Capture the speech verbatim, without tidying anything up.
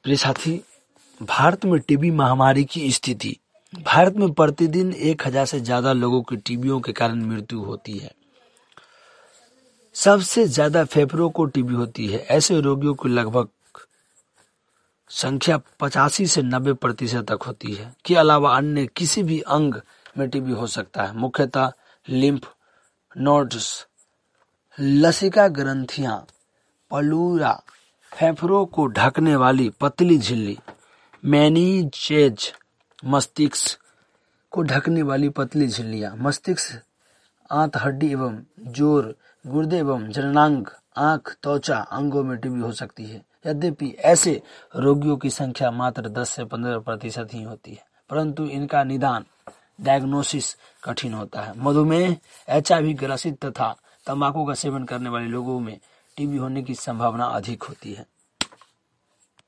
प्रिय साथी, भारत में टीबी महामारी की स्थिति। भारत में प्रतिदिन एक हजार से ज्यादा लोगों की टीबियों के कारण मृत्यु होती है। सबसे ज्यादा फेफड़ों को टीबी होती है। ऐसे रोगियों की लगभग संख्या पचासी से नब्बे प्रतिशत तक होती है। के अलावा अन्य किसी भी अंग में टीबी हो सकता है, मुख्यतः लिम्फ नोड्स, लसिका ग्रंथियां, पलूरा, फेफड़ों को ढकने वाली पतली झिल्ली, मेनिंजेज, मस्तिष्क को ढकने वाली पतली झिल्लियां, मस्तिष्क, आंत हड्डी एवं जोड़, गुर्दे एवं जननांग, आंख, त्वचा अंगों में टीबी हो सकती है। यद्यपि ऐसे रोगियों की संख्या मात्र दस से पंद्रह प्रतिशत ही होती है, परंतु इनका निदान डायग्नोसिस कठिन होता है। मधुमेह, एचआईवी ग्रसित तथा तंबाकू का सेवन करने वाले लोगों में टीबी होने की संभावना अधिक होती है।